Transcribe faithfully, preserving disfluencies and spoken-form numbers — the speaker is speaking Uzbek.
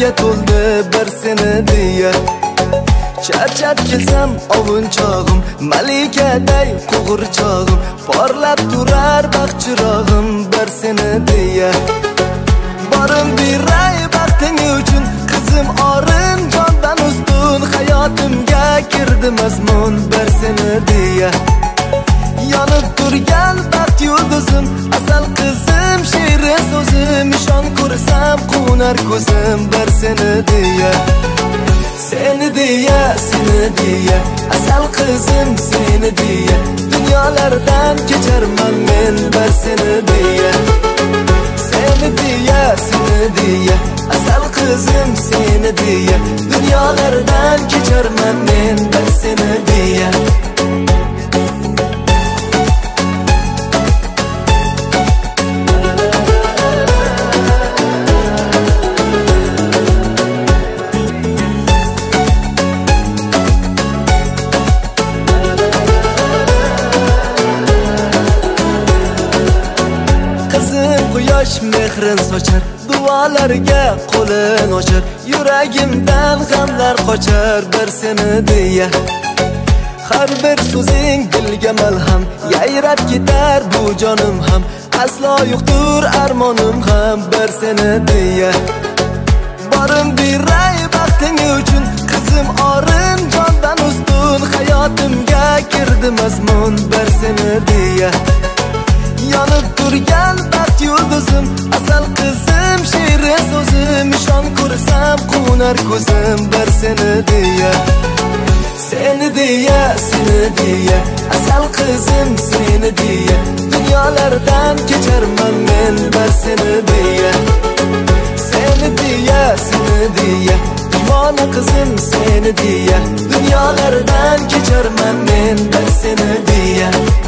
ko'nglimga to'ldi bir seni deya. Charchab kelsam ovunchog'im, malikaday qo'g'irchog'im, porlab turar baxt chirog'im bir seni deya. Borim beray baxting uchun, qizim orin jondan ustun, hayotimga kirdi mazmun bir seni deya. Yonib turgan baxt yulduzim, asal qizim, shirin so'zim, ishon ko'rsam qunar ko'zim bir seni deya. Seni deya, seni deya, asal qizim seni deya, dunyolardan kecharman men bir seni deya. Seni deya, seni deya, asal qizim seni deya, dunyolardan kecharman men bir seni deya. Quyosh mehrin sochar, duolarga qo'lin ochar, yuragimdan g'amlar qochar bir seni deya. Har bir so'zing dilga malham, yayrab ketar bu jonim ham, aslo yo'qdir armonim ham bir seni deya. Borim beray baxting uchun, qizim orin jondan ustun, hayotimga kirdi mazmun bir seni deya. Yonib turgan baxt yulduzim, asal qizim, shirin so'zim, ishon ko'rsam qunar ko'zim bir seni deya. Seni deya, seni deya, asal qizim seni deya, dunyolardan kecharman men bir seni deya. Seni deya, seni deya, dimona qizim seni deya, dunyolardan kecharman men bir seni deya.